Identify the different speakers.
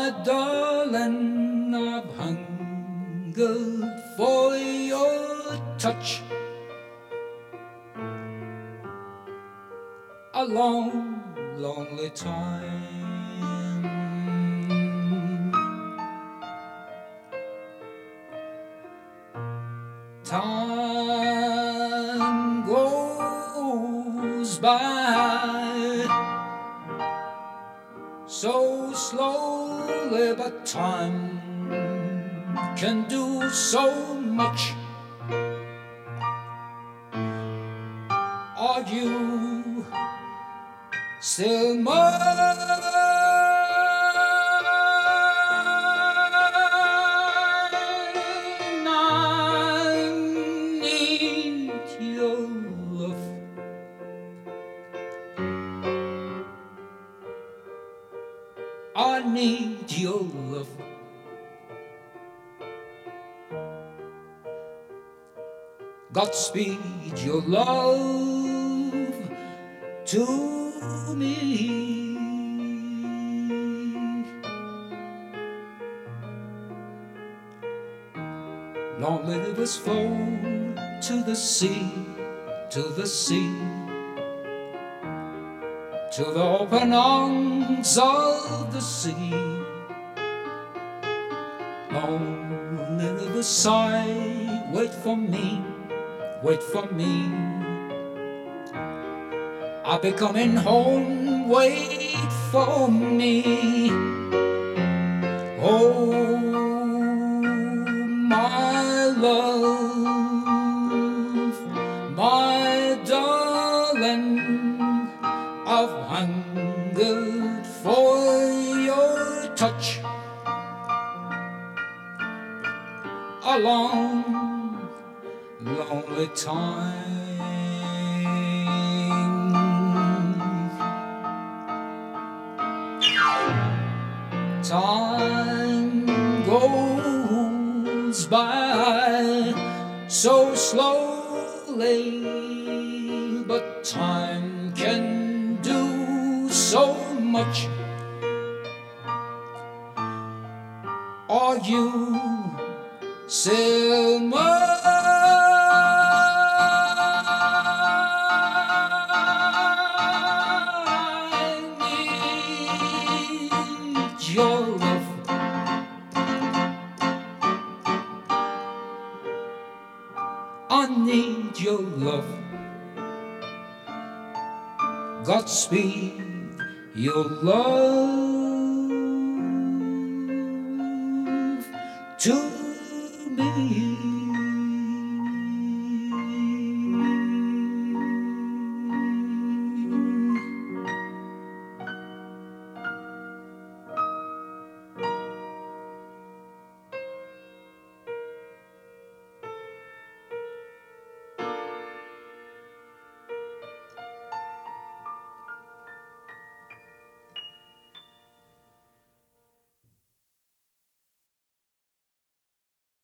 Speaker 1: My darling, I've hungered for your touch a long, lonely time. Time goes by so slowly, but time can do so much. Are you still mine? I need your love. I need your love. Godspeed your love to me. Lonely rivers flow to the sea, to the sea, to the open arms of the sea. Lonely rivers sigh, wait for me, wait for me. I'll be coming home, wait for me. Oh, my love, my darling, I've hungered for your touch a long, lonely time. Time goes by so slowly, but time can do so much. Are you still mine? Your love. I need your love. Godspeed your love to me.